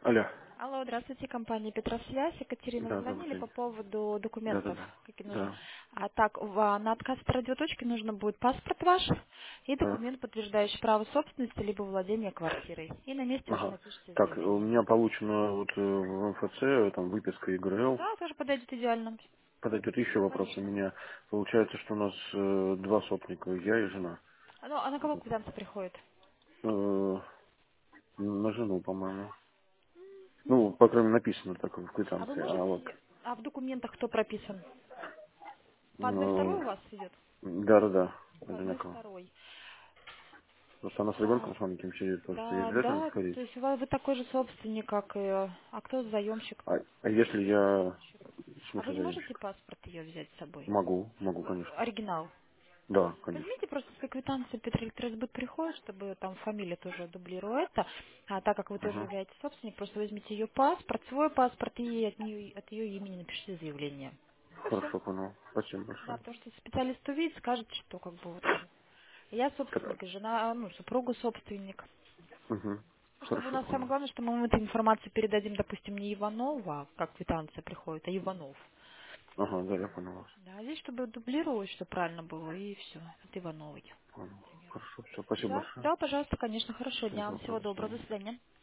Алло. Алло, здравствуйте, компания Петросвязь. Екатерина, Да, добрый звонили по день. поводу Да, да, документов, да. какие нужны. Да, На отказ от радиоточки нужно будет паспорт ваш и да. документ, подтверждающий право собственности либо владения квартирой. И на месте уже Ага. напишите Так, у заявление. меня получено вот в МФЦ, там выписка ИГРЛ. Да, тоже подойдет идеально. Подойдет еще вопрос. У Конечно. меня получается, что у нас два собственника, я и жена. А на кого квитанция приходит? Э, на жену, по-моему. Ну, по крайней мере, написано так в А вы квитанции. А вот, можете... А в документах кто прописан? По одной э, второй у вас идет? да, да, да, По одной одинаково. второй. Просто она с ребенком Так, с маленьким сидит, просто ей да, обязательно да, сходить. то есть вы такой же собственник, как и... А кто заемщик? А если я, в А вы смысле, не можете заемщик? паспорт ее взять с собой? Могу, конечно. Оригинал. Да, конечно. Возьмите просто с квитанции Петроэлектросбыт приходит, чтобы там фамилия тоже дублировала это. А так как вы тоже Ага. являетесь собственник, просто возьмите ее паспорт, свой паспорт и от ее имени напишите заявление. Все. Хорошо, понял. Спасибо Да, большое. потому что специалист увидит, скажет, что как бы вот я Так, собственник, и жена, супругу собственник. угу. Чтобы у Хорошо, нас самое понял. главное, что мы эту информацию передадим, допустим, не Иванову, а как квитанция приходит, а Иванов. Ага, да, я понял вас. Да, здесь, чтобы дублировать, что правильно было, и все, от Ивановой. Понял. Хорошо, все, спасибо Да, большое. да, пожалуйста, конечно, хорошего Всего дня вам, доброго, всего до доброго, свидания. до свидания.